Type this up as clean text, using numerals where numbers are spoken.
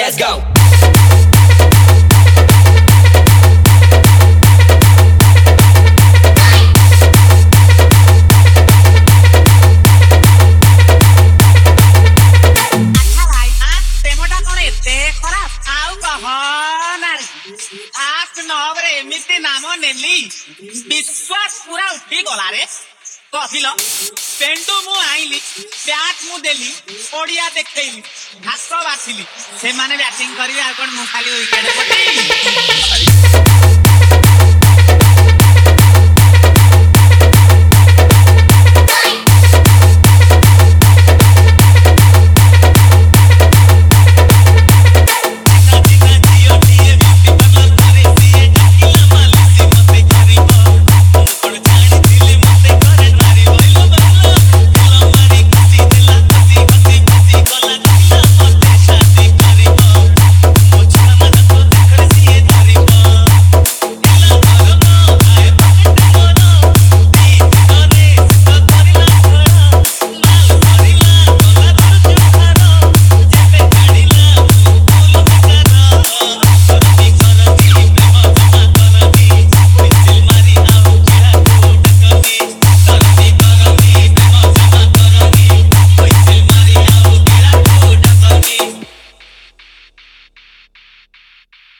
let's go. विश्वास पूरा उठी गला रे कहिल पेंडु मु आइली बैट मु देली ओडिया देखैली घास बाछिली से माने बैटिंग करिवे आ कोन मु खाली विकेट पटी